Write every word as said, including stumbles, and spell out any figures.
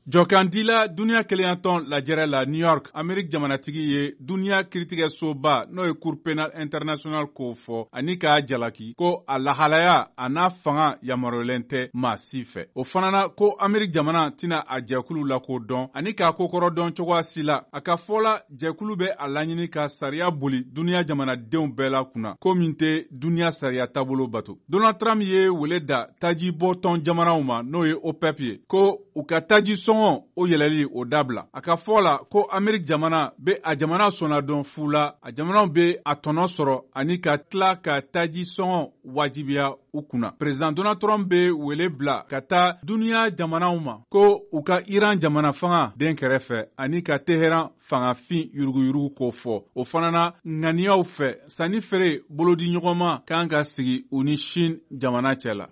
Jɔkandila duniya keleyantɔn lajɛrɛ la New York Amerik jamanatigi ye duniya kiiritigɛsoba n'o ye Cour pénale internationale k'o fɔ ani k'a jalaki ko a lahalaya a n'a fanga yamaruyalen tɛ maa si fɛ. O fana na ko Amerik jamana tɛna a jɛkulu lakodɔn ani k'a kokɔrɔ dɔn cogoya si la. A ka fɔla jɛkulu bɛ a laɲini ka sariya boli duniya jamanadenw bɛɛ la kunna ko min tɛ duniya sariya taabolo bato. Donald Trump ye wele da taji bɔtɔn jamanaw ma n'o ye O P E P ye ko u ka taji sɔngɔ o yɛlɛli o dabila. A ka fɔ la ko Amerik jamana be a jamana sɔnna dɔn fu la, a jamanaw be a tɔnɔ sɔrɔ ani ka tila ka taji sɔngɔ wajibiya u kunna. President Donald Trump be wele bila ka taa duniya jamanaw ma ko u ka Iran jamana fanga den kɛrɛfɛ ani ka Teheran fangafin yuruguyurugu ko fɔ. O fana na ŋaniyaw fɛ sanni feere bolodi ɲɔgɔnma kan ka sigi u ni Chine jamana cɛ la.